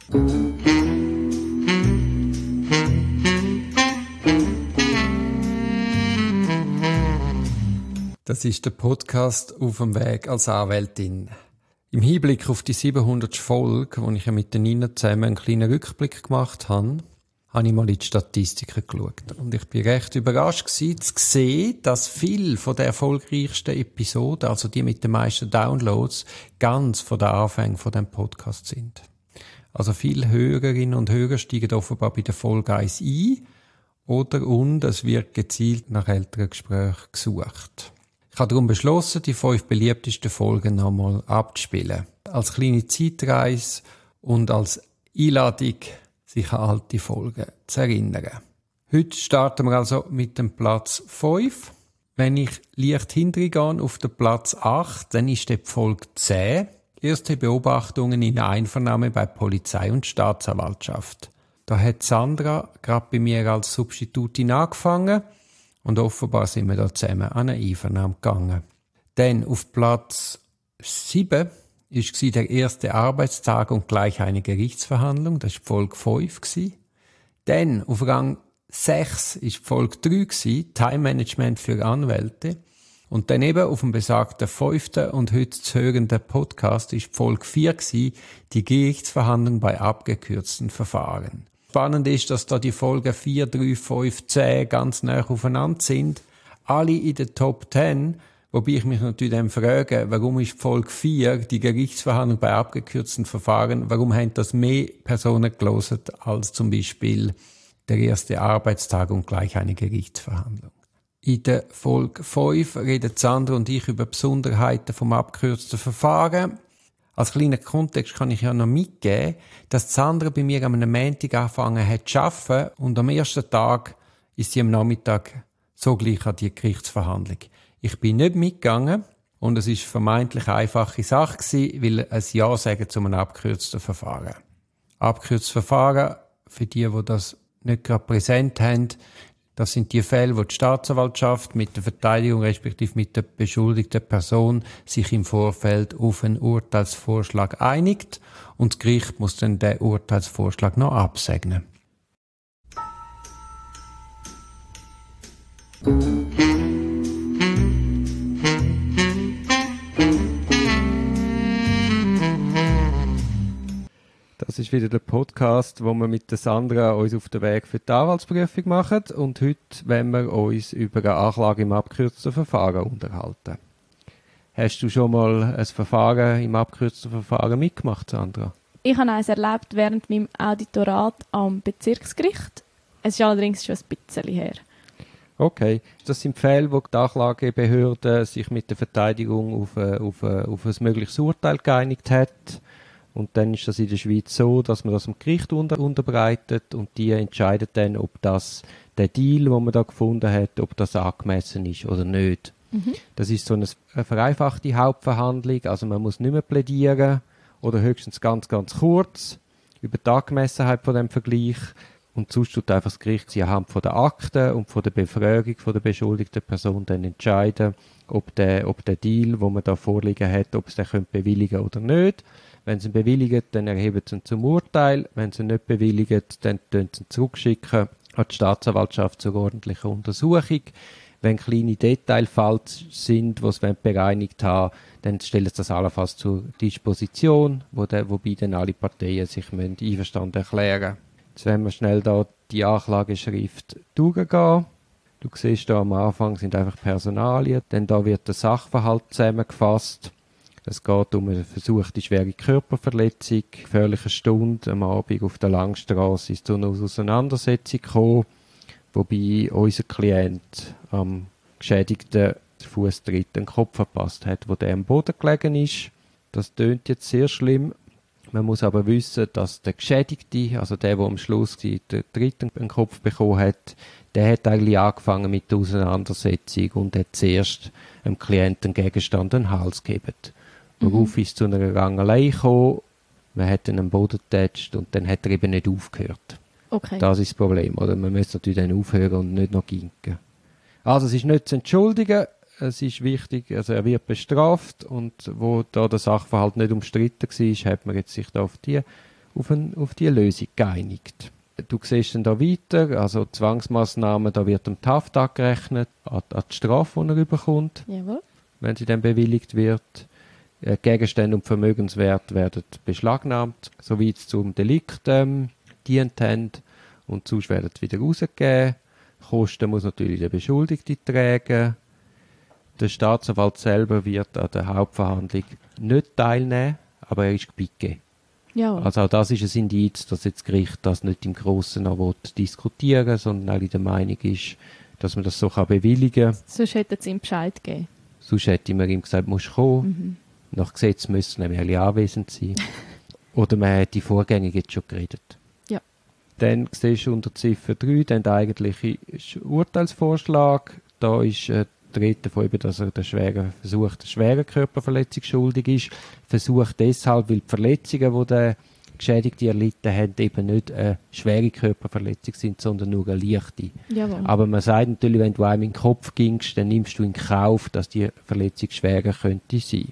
Das ist der Podcast «Auf dem Weg als Anwältin». Im Hinblick auf die 700. Folge, wo ich ja mit den Nina zusammen einen kleinen Rückblick gemacht habe, habe ich mal in die Statistiken geschaut. Und ich bin recht überrascht gewesen, zu sehen, dass viele von den erfolgreichsten Episoden, also die mit den meisten Downloads, ganz von den Anfängen von dem Podcast sind. Also viele Hörerinnen und Hörer steigen offenbar bei der Folge 1 ein, und es wird gezielt nach älteren Gesprächen gesucht. Ich habe darum beschlossen, die 5 beliebtesten Folgen nochmal abzuspielen. Als kleine Zeitreise und als Einladung, sich an alte Folgen zu erinnern. Heute starten wir also mit dem Platz 5. Wenn ich leicht hintergehe auf den Platz 8, dann ist die Folge 10. Erste Beobachtungen in Einvernahme bei Polizei und Staatsanwaltschaft. Da hat Sandra gerade bei mir als Substitutin angefangen und offenbar sind wir da zusammen an eine Einvernahme gegangen. Dann auf Platz 7 war der erste Arbeitstag und gleich eine Gerichtsverhandlung. Das war Folge 5. Dann auf Rang 6 war Folge 3, Time Management für Anwälte. Und dann eben auf dem besagten 5. und heute zu hörenden Podcast war Folge 4, die Gerichtsverhandlung bei abgekürzten Verfahren. Spannend ist, dass da die Folgen 4, 3, 5, 10 ganz nah aufeinander sind. Alle in den Top 10. Wobei ich mich natürlich dann frage, warum ist Folge 4, die Gerichtsverhandlung bei abgekürzten Verfahren, warum haben das mehr Personen gelesen als zum Beispiel der erste Arbeitstag und gleich eine Gerichtsverhandlung? In der Folge 5 reden Sandra und ich über Besonderheiten vom abgekürzten Verfahren. Als kleiner Kontext kann ich ja noch mitgeben, dass Sandra bei mir am Montag angefangen hat zu arbeiten und am ersten Tag ist sie am Nachmittag sogleich an die Gerichtsverhandlung. Ich bin nicht mitgegangen und es ist vermeintlich eine einfache Sache gewesen, weil ein Ja sagen zu einem abgekürzten Verfahren. Abgekürztes Verfahren, für die das nicht gerade präsent haben, das sind die Fälle, wo die Staatsanwaltschaft mit der Verteidigung respektive mit der beschuldigten Person sich im Vorfeld auf einen Urteilsvorschlag einigt und das Gericht muss dann den Urteilsvorschlag noch absegnen. Das ist wieder der Podcast, wo wir mit der Sandra uns auf den Weg für die Anwaltsprüfung machen. Und heute wollen wir uns über eine Anklage im abgekürzten Verfahren unterhalten. Hast du schon mal ein Verfahren im abgekürzten Verfahren mitgemacht, Sandra? Ich habe eines erlebt während meinem Auditorat am Bezirksgericht. Es ist allerdings schon ein bisschen her. Okay. Das sind Fälle, wo die Anklagebehörde sich mit der Verteidigung auf ein mögliches Urteil geeinigt hat. Und dann ist das in der Schweiz so, dass man das dem Gericht unterbreitet und die entscheiden dann, ob das der Deal, den man da gefunden hat, ob das angemessen ist oder nicht. Mhm. Das ist so eine vereinfachte Hauptverhandlung, also man muss nicht mehr plädieren oder höchstens ganz, ganz kurz über die Angemessenheit von dem Vergleich. Und sonst tut einfach das Gericht sie anhand von der Akten und von der Befragung von der beschuldigten Person dann entscheiden, ob der Deal, den man da vorliegen hat, ob es den bewilligen oder nicht. Wenn sie ihn bewilligen, dann erheben sie ihn zum Urteil. Wenn sie ihn nicht bewilligen, dann schicken sie ihn zurückschicken an die Staatsanwaltschaft zur ordentlichen Untersuchung. Wenn kleine Detailfälle sind, die sie bereinigt haben, dann stellen sie das allenfalls zur Disposition, wobei dann alle Parteien sich einverstanden erklären müssen. Jetzt werden wir schnell da die Anklageschrift durchgehen. Du siehst da am Anfang sind einfach Personalien, dann da wird der Sachverhalt zusammengefasst. Es geht um eine versuchte schwere Körperverletzung, gefährliche Stunde am Abend auf der Langstrasse ist zu einer Auseinandersetzung gekommen, wobei unser Klient am geschädigten Fußtritt einen Kopf verpasst hat, wo der am Boden gelegen ist. Das tönt jetzt sehr schlimm. Man muss aber wissen, dass der Geschädigte, also der am Schluss den dritten einen Kopf bekommen hat, der hat eigentlich angefangen mit der Auseinandersetzung und hat zuerst dem Klienten Gegenstand den Hals gegeben. Worauf ist zu einer Rangelei gekommen, man hat ihn am Boden getatscht und dann hat er eben nicht aufgehört. Okay. Das ist das Problem, oder? Man muss natürlich dann aufhören und nicht noch ginken. Also es ist nicht zu entschuldigen, es ist wichtig, also er wird bestraft und wo da der Sachverhalt nicht umstritten war, hat man jetzt sich da auf die auf die Lösung geeinigt. Du siehst dann da weiter, also Zwangsmaßnahmen, da wird ihm die Haft angerechnet, an die Strafe, die er bekommt, Jawohl. wenn sie dann bewilligt wird. Gegenstände und Vermögenswert werden beschlagnahmt, soweit es zum Delikt dient haben, und sonst werden sie wieder rausgegeben. Kosten muss natürlich der Beschuldigte tragen. Der Staatsanwalt selber wird an der Hauptverhandlung nicht teilnehmen, aber er ist gebeten. Jawohl. Also auch das ist ein Indiz, dass jetzt das Gericht das nicht im Grossen noch diskutieren will, sondern auch in der Meinung ist, dass man das so bewilligen kann. Sonst hätten sie ihm Bescheid gegeben. Sonst hätte man ihm gesagt, musst kommen. Nach Gesetz müssen nämlich alle anwesend sein. Oder man hat die Vorgänge jetzt schon geredet. Ja. Dann siehst du unter Ziffer 3 den eigentlichen Urteilsvorschlag. Da ist die Rede davon, dass er versucht, eine schwere Körperverletzung schuldig ist. Versucht deshalb, weil die Verletzungen, die der Geschädigte erlitten hat, eben nicht eine schwere Körperverletzung sind, sondern nur eine leichte. Jawohl. Aber man sagt natürlich, wenn du einem in den Kopf gingst, dann nimmst du in Kauf, dass die Verletzung schwerer könnte sein.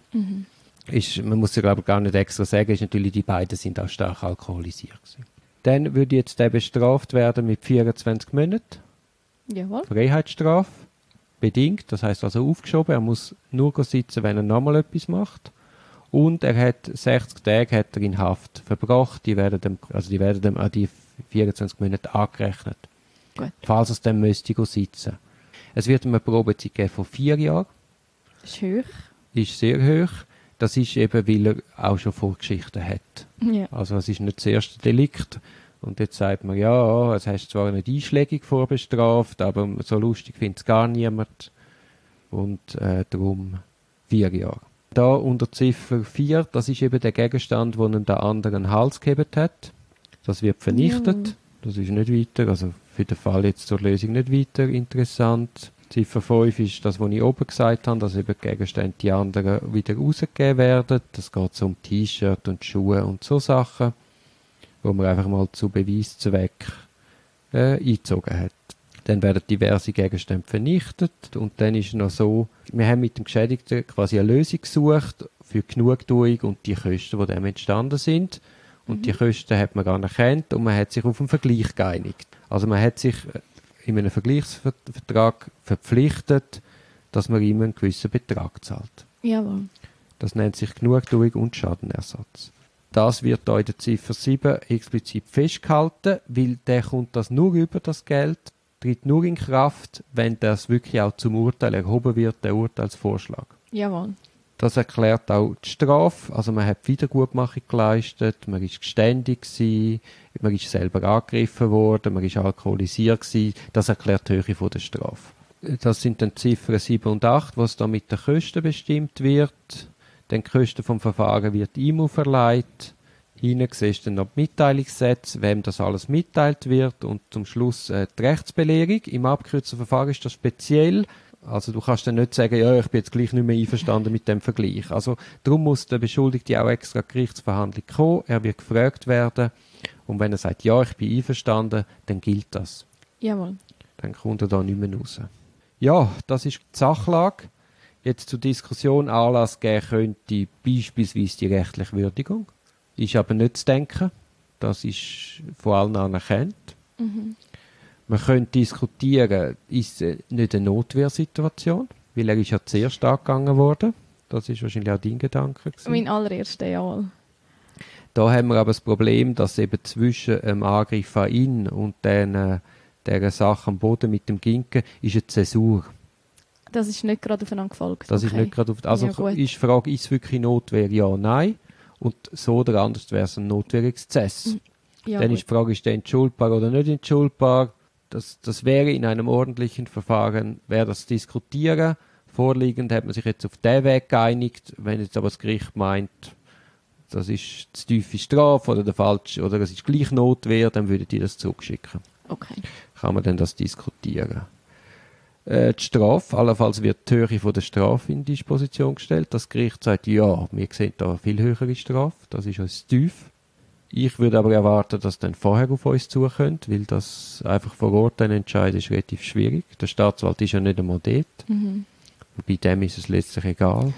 Man muss ja, glaube ich, gar nicht extra sagen, ist natürlich, die beiden sind auch stark alkoholisiert gewesen. Dann würde jetzt der bestraft werden mit 24 Monaten Jawohl. Freiheitsstrafe, bedingt, das heißt also aufgeschoben. Er muss nur sitzen, wenn er nochmal etwas macht. Und er hat 60 Tage hat er in Haft verbracht. Die werden dem an die 24 Monate angerechnet. Gut. Falls er es dann müsste sitzen. Es wird ihm eine Probezeit geben von 4 Jahren. Das ist hoch. Ist sehr hoch. Das ist eben, weil er auch schon Vorgeschichten hat. Ja. Also es ist nicht das erste Delikt. Und jetzt sagt man, ja, es hast zwar nicht einschlägig vorbestraft, aber so lustig findet es gar niemand. Und darum 4 Jahre. Da unter Ziffer 4, das ist eben der Gegenstand, der ihm der anderen Hals gegeben hat. Das wird vernichtet. Das ist nicht weiter, also für den Fall jetzt zur Lösung nicht weiter interessant. Ziffer 5 ist das, was ich oben gesagt habe, dass eben die Gegenstände die anderen wieder rausgegeben werden. Das geht so um T-Shirt und Schuhe und so Sachen, wo man einfach mal zu Beweiszweck eingezogen hat. Dann werden diverse Gegenstände vernichtet und dann ist es noch so, wir haben mit dem Geschädigten quasi eine Lösung gesucht für die Genugtuung und die Kosten, die dem entstanden sind. Und die Kosten hat man gar nicht erkannt und man hat sich auf einen Vergleich geeinigt. Also man hat sich in einem Vergleichsvertrag verpflichtet, dass man ihm einen gewissen Betrag zahlt. Jawohl. Das nennt sich Genugtuung und Schadenersatz. Das wird da in der Ziffer 7 explizit festgehalten, weil der kommt das nur über das Geld, tritt nur in Kraft, wenn das wirklich auch zum Urteil erhoben wird, der Urteilsvorschlag. Jawohl. Das erklärt auch die Strafe, also man hat Wiedergutmachung geleistet, man ist geständig gewesen, man ist selber angegriffen worden, man ist alkoholisiert gewesen, das erklärt die Höhe von der Strafe. Das sind dann Ziffern 7 und 8, was da mit den Kosten bestimmt wird. Den Kosten vom Verfahren wird ihm auferlegt. Hinten siehst du dann noch die Mitteilungssätze, wem das alles mitteilt wird und zum Schluss die Rechtsbelehrung. Im abgekürzten Verfahren ist das speziell. Also du kannst dann nicht sagen, ja, ich bin jetzt gleich nicht mehr einverstanden mit dem Vergleich. Also darum muss der Beschuldigte auch extra Gerichtsverhandlung kommen. Er wird gefragt werden und wenn er sagt, ja, ich bin einverstanden, dann gilt das. Jawohl. Dann kommt er da nicht mehr raus. Ja, das ist die Sachlage. Jetzt zur Diskussion Anlass geben könnte beispielsweise die rechtliche Würdigung. Ist aber nicht zu denken. Das ist von allen anerkannt. Man könnte diskutieren, ist es nicht eine Notwehrsituation? Weil er ist ja zuerst angegangen worden. Das ist wahrscheinlich auch dein Gedanke gewesen. Mein allererster, jawohl. Da haben wir aber das Problem, dass eben zwischen dem Angriff an ihn und dieser Sache am Boden mit dem Ginken ist eine Zäsur. Das ist nicht gerade aufeinander gefolgt. Das ist nicht gerade auf, also Ja, gut. ist die Frage, ist es wirklich Notwehr, ja, nein? Und so oder anders wäre es ein Notwehrexzess. Ja, Dann gut. ist die Frage, ist der entschuldbar oder nicht entschuldbar? Das wäre in einem ordentlichen Verfahren, wäre das zu diskutieren. Vorliegend hat man sich jetzt auf den Weg geeinigt. Wenn jetzt aber das Gericht meint, das ist zu tiefe Strafe oder der falsche, oder es ist gleich Notwehr, dann würden die das zurückschicken. Okay. Kann man dann das diskutieren. Die Strafe, allenfalls wird die Höhe von der Strafe in Disposition gestellt. Das Gericht sagt, ja, wir sehen da eine viel höhere Strafe, das ist uns zu tief. Ich würde aber erwarten, dass dann vorher auf uns zukommt, weil das einfach vor Ort dann entscheiden ist relativ schwierig. Der Staatsanwalt ist ja nicht einmal dort. Bei dem ist es letztlich egal.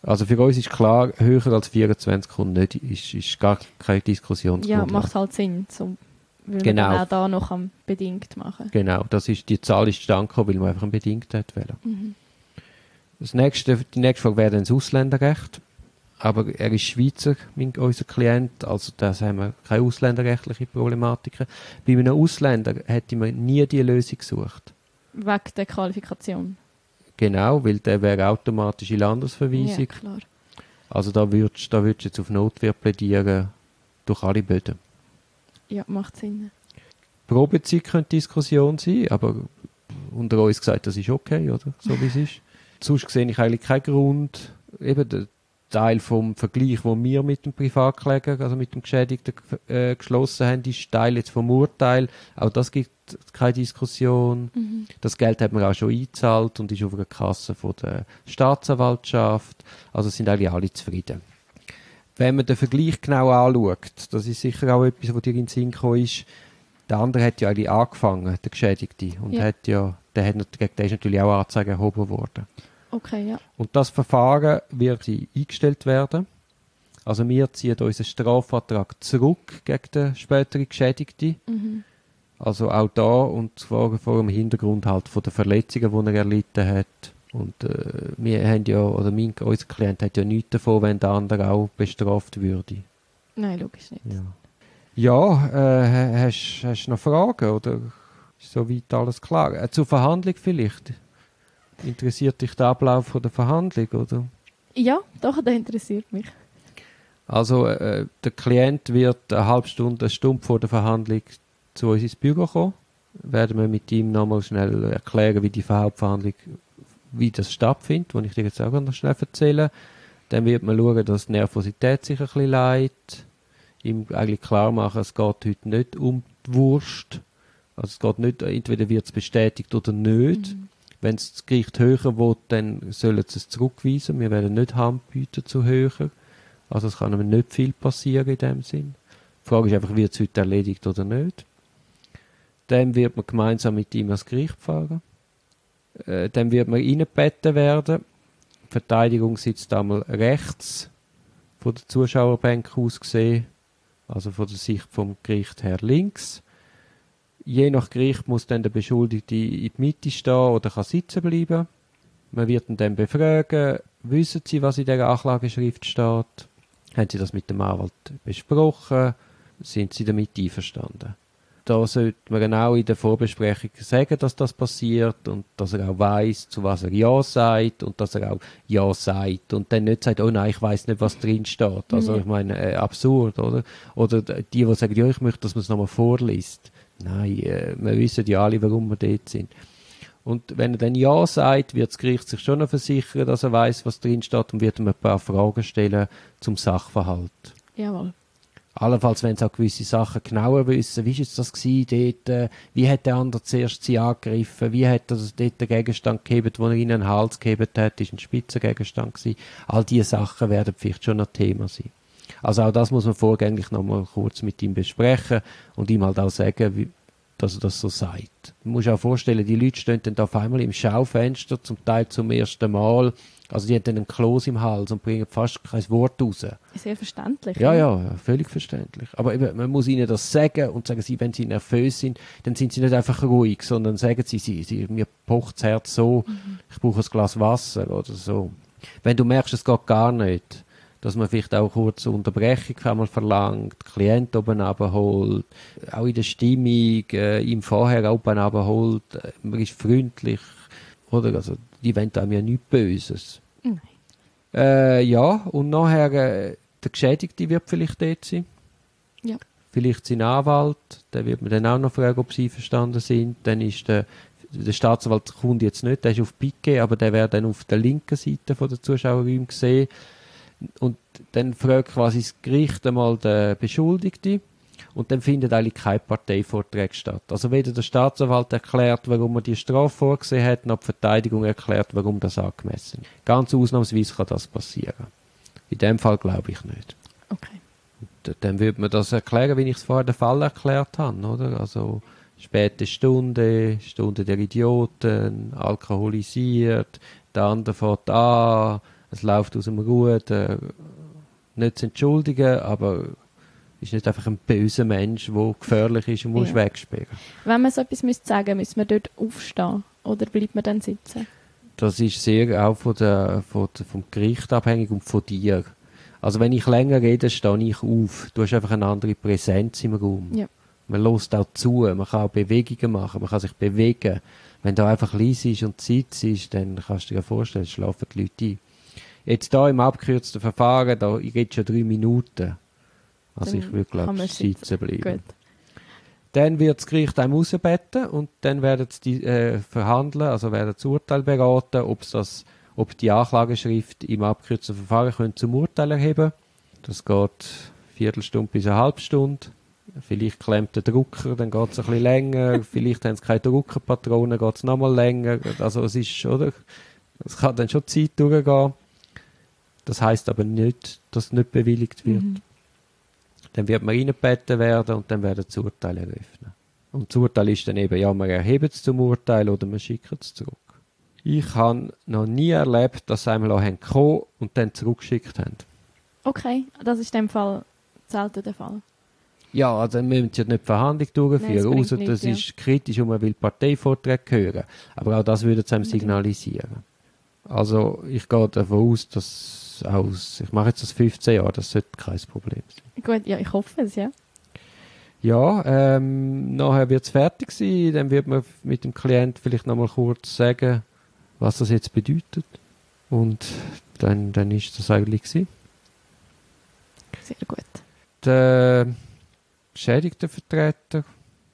Also für uns ist klar, höher als 24 kommt nicht, ist gar keine Diskussionsgrundlage. Ja, macht halt Sinn, weil Genau. man dann auch da noch bedingt machen. Genau, die Zahl ist zustande gekommen, weil man einfach einen bedingt hat wollen. Mhm. Die nächste Frage wäre dann das Ausländerrecht. Aber er ist Schweizer, unser Klient, also da haben wir keine ausländerrechtliche Problematiken. Bei einem Ausländer hätte man nie die Lösung gesucht. Wegen der Qualifikation. Genau, weil der wäre automatische Landesverweisung. Ja, klar. Also da würdest du jetzt auf Notwehr plädieren durch alle Böden. Ja, macht Sinn. Probezeit könnte Diskussion sein, aber unter uns gesagt, das ist okay, oder? So wie es ist. Sonst sehe ich eigentlich keinen Grund. Eben der Teil vom Vergleich, den wir mit dem Privatkläger, also mit dem Geschädigten geschlossen haben, ist Teil jetzt vom Urteil. Auch das gibt keine Diskussion. Mhm. Das Geld hat man auch schon eingezahlt und ist auf der Kasse von der Staatsanwaltschaft. Also sind eigentlich alle zufrieden. Wenn man den Vergleich genau anschaut, das ist sicher auch etwas, was dir in den Sinn gekommen ist, der andere hat ja eigentlich angefangen, der Geschädigte. Und der ist natürlich auch Anzeige erhoben worden. Okay, ja. Und das Verfahren wird eingestellt werden. Also wir ziehen unseren Strafvertrag zurück gegen den späteren Geschädigten. Mhm. Also auch da, und zwar vor dem Hintergrund halt von den Verletzungen, die er erlitten hat. Und wir haben ja, oder unser Klient hat ja nichts davon, wenn der andere auch bestraft würde. Nein, logisch nicht. Hast du noch Fragen, oder ist soweit alles klar? Zur Verhandlung vielleicht? Interessiert dich der Ablauf von der Verhandlung, oder? Ja, doch, das interessiert mich. Also der Klient wird eine Stunde vor der Verhandlung zu uns ins Büro kommen. Werden wir mit ihm nochmal schnell erklären, wie die Hauptverhandlung, wie das stattfindet, was ich dir jetzt auch noch schnell erzählen. Dann wird man schauen, dass die Nervosität sich ein bisschen leidet. Ihm eigentlich klar machen, es geht heute nicht um die Wurst. Also es geht nicht, entweder wird es bestätigt oder nicht. Mhm. Wenn es das Gericht höher will, dann sollen sie es zurückweisen. Wir werden nicht Hand bieten zu höher. Also es kann nicht viel passieren in dem Sinn. Die Frage ist einfach, wird es heute erledigt oder nicht. Dann wird man gemeinsam mit ihm ans Gericht fahren. Dann wird man reingebeten werden. Die Verteidigung sitzt einmal rechts von der Zuschauerbank aus gesehen, also von der Sicht vom Gericht her links. Je nach Gericht muss dann der Beschuldigte in die Mitte stehen oder kann sitzen bleiben. Man wird ihn dann befragen, wissen Sie, was in der Anklageschrift steht? Haben Sie das mit dem Anwalt besprochen? Sind Sie damit einverstanden? Da sollte man genau in der Vorbesprechung sagen, dass das passiert und dass er auch weiss, zu was er Ja sagt und dass er auch Ja sagt und dann nicht sagt, oh nein, ich weiss nicht, was drin steht. Also ich meine, absurd, oder? Oder die sagen, ja, ich möchte, dass man es nochmal vorliest. Nein, wir wissen ja alle, warum wir dort sind. Und wenn er dann Ja sagt, wird das Gericht sich schon noch versichern, dass er weiss, was drin steht und wird ihm ein paar Fragen stellen zum Sachverhalt. Jawohl. Allenfalls, wenn sie auch gewisse Sachen genauer wissen, wie war das gewesen dort, wie hat der andere zuerst sie angegriffen, wie hat er dort den Gegenstand gehebt, den er ihnen den Hals gehebt hat, ist ein Spitzengegenstand gewesen. All diese Sachen werden vielleicht schon ein Thema sein. Also auch das muss man vorgängig noch mal kurz mit ihm besprechen und ihm halt auch sagen, dass er das so sagt. Man muss sich auch vorstellen, die Leute stehen dann auf einmal im Schaufenster, zum Teil zum ersten Mal. Also die haben dann einen Kloß im Hals und bringen fast kein Wort raus. Sehr verständlich. Ja, völlig verständlich. Aber eben, man muss ihnen das sagen und sagen sie, wenn sie nervös sind, dann sind sie nicht einfach ruhig, sondern sagen sie mir pocht das Herz so, ich brauche ein Glas Wasser oder so. Wenn du merkst, es geht gar nicht, dass man vielleicht auch kurz eine Unterbrechung einmal verlangt, den Klient oben runterholt, auch in der Stimmung, ihm vorher oben runterholt, man ist freundlich, oder? Also, die wollen einem ja nichts Böses. Nein. Ja, und nachher, der Geschädigte wird vielleicht dort sein. Ja. Vielleicht sein Anwalt, der wird man dann auch noch fragen, ob sie verstanden sind. Dann ist der Staatsanwalt kommt jetzt nicht, der ist auf Piquet, aber der wäre dann auf der linken Seite von der Zuschauerräume gesehen. Und dann fragt quasi das Gericht einmal den Beschuldigten und dann findet eigentlich kein Parteivortrag statt. Also weder der Staatsanwalt erklärt, warum er die Strafe vorgesehen hat, noch die Verteidigung erklärt, warum das angemessen ist. Ganz ausnahmsweise kann das passieren. In dem Fall glaube ich nicht. Okay. Und dann würde man das erklären, wie ich es vorher den Fall erklärt habe, oder? Also späte Stunde der Idioten, alkoholisiert, der andere fährt an, es läuft aus dem Ruder, nicht zu entschuldigen, aber ist nicht einfach ein böser Mensch, der gefährlich ist und muss wegsperren. Wenn man so etwas sagen müsste man dort aufstehen oder bleibt man dann sitzen? Das ist sehr auch vom Gericht abhängig und von dir. Also wenn ich länger rede, stehe ich auf. Du hast einfach eine andere Präsenz im Raum. Ja. Man hört auch zu, man kann auch Bewegungen machen, man kann sich bewegen. Wenn da einfach leise ist und Zeit ist, dann kannst du dir vorstellen, schlafen die Leute ein. Jetzt da im abgekürzten Verfahren, da geht schon 3 Minuten. Also Dann ich würde, glaube ich, sitzen bleiben. Gut. Dann wird das Gericht einem rausbeten und dann werden sie verhandeln, also werden das Urteil beraten, ob die Anklageschrift im abgekürzten Verfahren können zum Urteil erheben. Das geht eine Viertelstunde bis eine halbe Stunde. Vielleicht klemmt der Drucker, dann geht es ein bisschen länger. Vielleicht haben sie keine Druckerpatronen, geht es nochmal länger. Also es ist, oder? Es kann dann schon Zeit durchgehen. Das heisst aber nicht, dass es nicht bewilligt wird. Dann wird man reingebeten werden und dann werden das Urteil eröffnen. Und das Urteil ist dann eben, ja, man erhebt es zum Urteil oder man schickt es zurück. Ich habe noch nie erlebt, dass sie einmal kommen und dann zurückgeschickt haben. Okay, das ist in dem Fall selten der Fall. Ja, also dann müssen sie nicht die Verhandlung durchführen, außer das ist kritisch und man will Parteivorträge hören. Aber auch das würde sie einem signalisieren. Also ich gehe davon aus, dass ich mache jetzt das 15 Jahre, das sollte kein Problem sein. Gut, ja, ich hoffe es, ja. Ja, nachher wird es fertig sein, dann wird man mit dem Klient vielleicht nochmal kurz sagen, was das jetzt bedeutet. Und dann ist das eigentlich gewesen. Sehr gut. Der Geschädigtenvertreter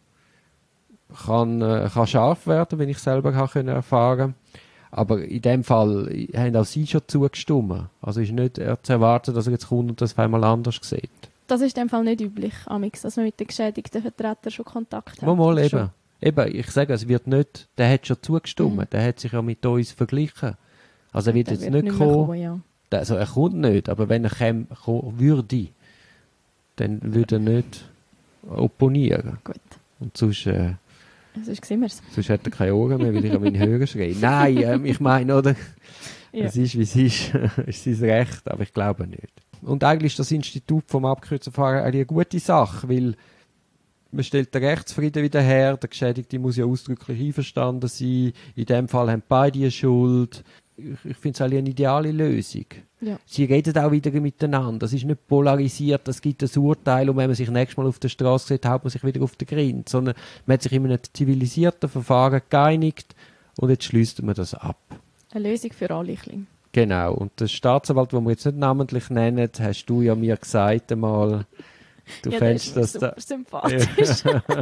kann scharf werden, wenn ich selber erfahren konnte. Aber in dem Fall haben auch sie schon zugestimmt. Also ist nicht zu erwarten, dass er jetzt kommt und das auf einmal anders sieht. Das ist in dem Fall nicht üblich, Amix, dass man mit den geschädigten Vertretern schon Kontakt hat. Mal eben. Eben, ich sage, es wird nicht, der hat schon zugestimmt, der hat sich ja mit uns verglichen. Also er wird jetzt nicht kommen. Ja. Also er kommt nicht, aber wenn er kommen würde, dann würde er nicht opponieren. Gut. Und sonst sehen wir es. sonst hat er keine Ohren mehr, weil ich an meinen Hörer schreie. Nein, ich meine, oder? Ja. Es ist, wie es ist. Es ist sein Recht, aber ich glaube nicht. Und eigentlich ist das Institut vom abgekürzten Verfahren eine gute Sache, weil man stellt den Rechtsfrieden wieder her, der Geschädigte muss ja ausdrücklich einverstanden sein. In dem Fall haben beide eine Schuld. Ich finde es eine ideale Lösung. Ja. Sie reden auch wieder miteinander. Es ist nicht polarisiert, es gibt ein Urteil und wenn man sich nächstes Mal auf der Straße sieht, haut man sich wieder auf den Grind. Sondern man hat sich in einem zivilisierten Verfahren geeinigt und jetzt schließt man das ab. Eine Lösung für alle Kleine. Genau. Und der Staatsanwalt, den wir jetzt nicht namentlich nennen, hast du ja mir gesagt einmal, du fändest das super sympathisch.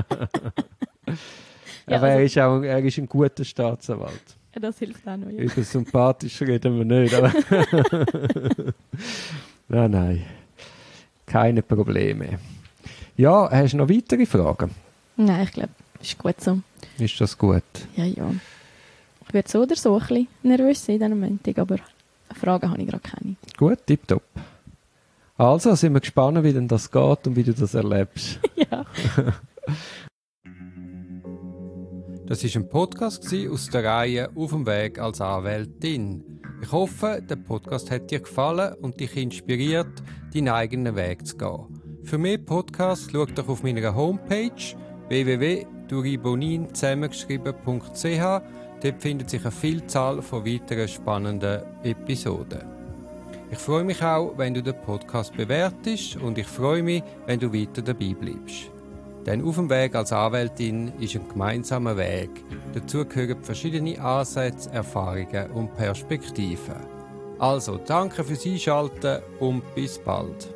Ja, aber er ist ein guter Staatsanwalt. Ja, das hilft auch noch. Ja. Über sympathisch reden wir nicht, aber nein. Keine Probleme. Ja, hast du noch weitere Fragen? Nein, ich glaube, ist gut so. Ist das gut? Ja. Ich werde so oder so ein bisschen nervös sein in diesem Moment, aber Fragen habe ich gerade keine. Gut, tipptopp. Also sind wir gespannt, wie denn das geht und wie du das erlebst. Ja. Das war ein Podcast aus der Reihe «Auf dem Weg als Anwältin». Ich hoffe, der Podcast hat dir gefallen und dich inspiriert, deinen eigenen Weg zu gehen. Für mehr Podcasts schau doch auf meiner Homepage www.duribonin zusammengeschrieben.ch. Dort findet sich eine Vielzahl von weiteren spannenden Episoden. Ich freue mich auch, wenn du den Podcast bewertest und ich freue mich, wenn du weiter dabei bleibst. Denn auf dem Weg als Anwältin ist ein gemeinsamer Weg. Dazu gehören verschiedene Ansätze, Erfahrungen und Perspektiven. Also, danke fürs Einschalten und bis bald.